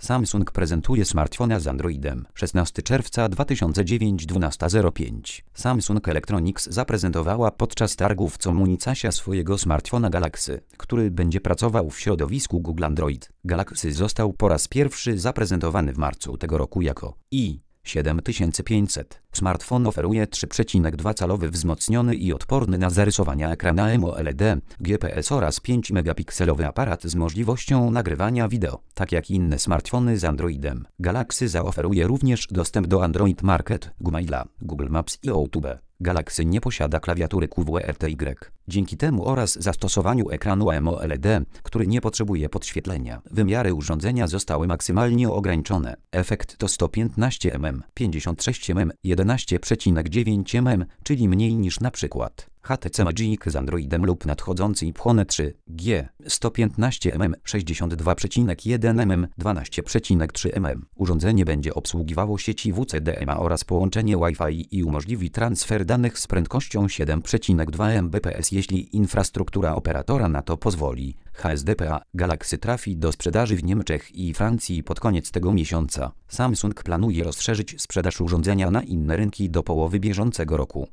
Samsung prezentuje smartfona z Androidem. 16 czerwca 2009 12:05. Samsung Electronics zaprezentowała podczas targów w Comunicasia swojego smartfona Galaxy, który będzie pracował w środowisku Google Android. Galaxy został po raz pierwszy zaprezentowany w marcu tego roku jako i7500. Smartfon oferuje 3,2-calowy wzmocniony i odporny na zarysowania ekran AMOLED, GPS oraz 5-megapikselowy aparat z możliwością nagrywania wideo. Tak jak inne smartfony z Androidem, Galaxy zaoferuje również dostęp do Android Market, Gmaila, Google Maps i YouTube. Galaxy nie posiada klawiatury QWERTY. Dzięki temu oraz zastosowaniu ekranu AMOLED, który nie potrzebuje podświetlenia, wymiary urządzenia zostały maksymalnie ograniczone. Efekt to 115 mm, 56 mm, 11,9 mm, czyli mniej niż na przykład HTC Magic z Androidem lub nadchodzący iPhone 3G 115 mm, 62,1 mm, 12,3 mm. Urządzenie będzie obsługiwało sieci WCDMA oraz połączenie Wi-Fi i umożliwi transfer danych z prędkością 7,2 Mbps, jeśli infrastruktura operatora na to pozwoli. HSDPA Galaxy trafi do sprzedaży w Niemczech i Francji pod koniec tego miesiąca. Samsung planuje rozszerzyć sprzedaż urządzenia na inne rynki do połowy bieżącego roku.